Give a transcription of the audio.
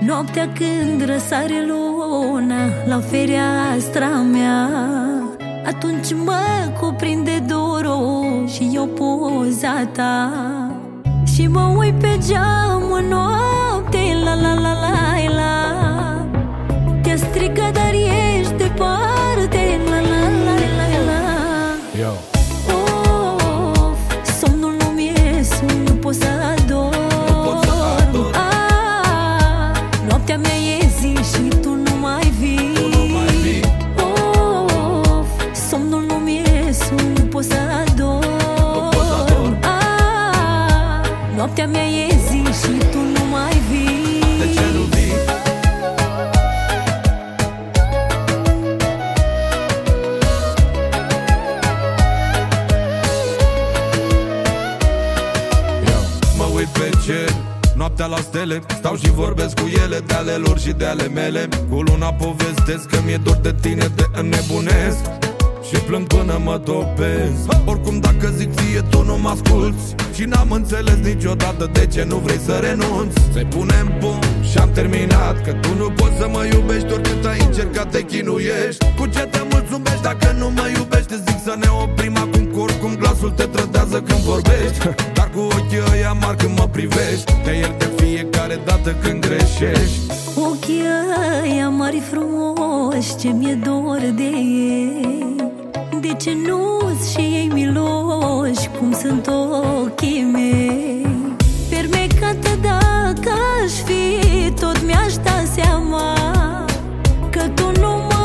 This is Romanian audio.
Noaptea când răsare luna la fereastra mea, atunci mă cuprinde dorul și eu poza ta. Și mă uit pe geam în noapte, la la la la la. Te strică, dar ești departe, la la la la la. Of, somnul nu-mi iese, nu pot să adorm. Noaptea mea e zi și tu nu mai vii. Of, somnul nu-mi iese, nu pot să adorm. Noaptea mea e zi și tu nu mai vii. De ce nu vii? Mă uit pe cer, noaptea la stele, stau și vorbesc cu ele, de ale lor și de ale mele. Cu luna povestesc că mi-e dor de tine, de înnebunesc și plâng până mă topesc. Oricum dacă zic ție tu nu mă asculți și n-am înțeles niciodată de ce nu vrei să renunți. Să-i punem punct și am terminat, că tu nu poți să mă iubești oricât ai încercat, te chinuiești. Cu ce te mulțumești dacă nu mă iubești? Zic să ne oprim acum, că oricum glasul te trădează când vorbești. Dar cu ochii ăia mari când mă privești, te iert de fiecare dată când greșești. Ochii ăia mari frumoși, ce mi-e dor de ei. De ce nu-ți și ei miloși, cum sunt ochii mei? Fermecată dacă aș fi, tot mi-aș da seama că tu nu mă